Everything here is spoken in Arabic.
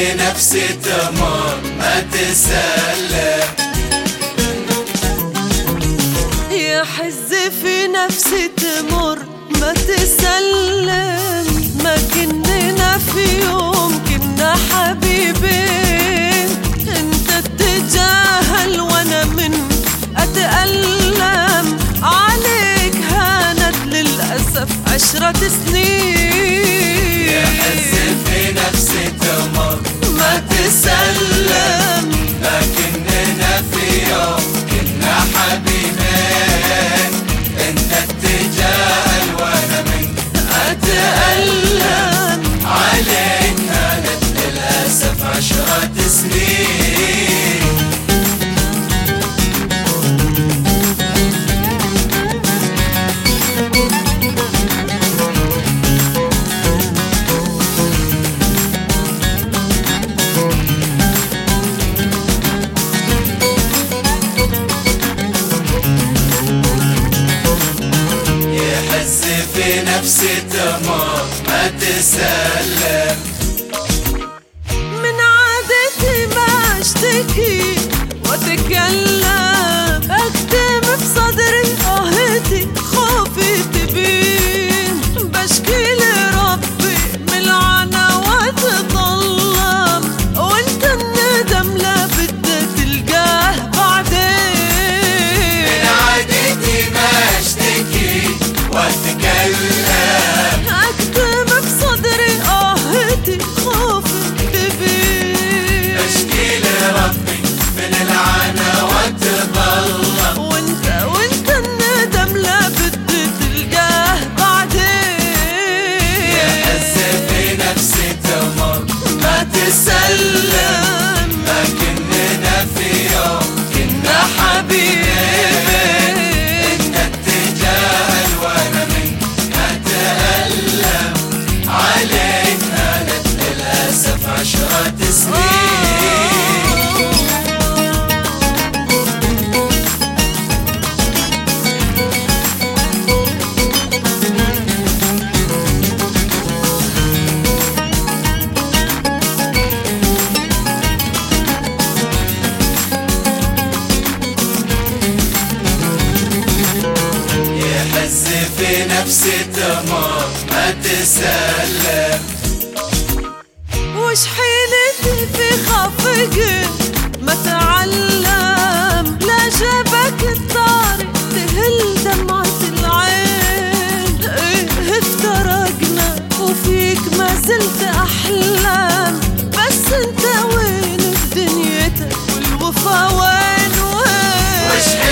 في نفسي تمر ما تسلم، يحز في نفسي تمر ما تسلم. ما كننا في يوم كنا حبيبين، انت تتجاهل وانا من اتألم. عليك هانت للأسف 10 سنين. يحز في نفسي تمر ما تسلم، لكننا في يوم كنا حبيبين، انت تتجاهل وانا من اتألم. عليك هانت للأسف 10 سنين. يحز في نفسي تمر ما تسلم، من عادتي ما اشتكي واتكلم، اكتم بصدري آهتي خوفي تبين. بشكي لربي من العنى واتظلم، وانت الندم لا بدك تلقاه بعدين. من عادتي ما اشتكي واتكلم، اكتم بصدري آهتي خوفي تبين. اشكي لربي من العنى واتظلم، وانت الندم لا بدي تلقاه بعدين. يحز في نفسي تمر ما تسلم، لكننا في يوم كنا حبيبين، انت تتجاهل وانا من اتألم. عليك هانت للأسف 10 سنين. يحز في نفسي تمر ما تسلم، وش حيلتي في خفقي ما تعلم. لا جابك الطارق تهل دمعة العين. ايه افترقنا وفيك ما زلت احلام، بس انت وين في دنيتك والوفا وين وين. وش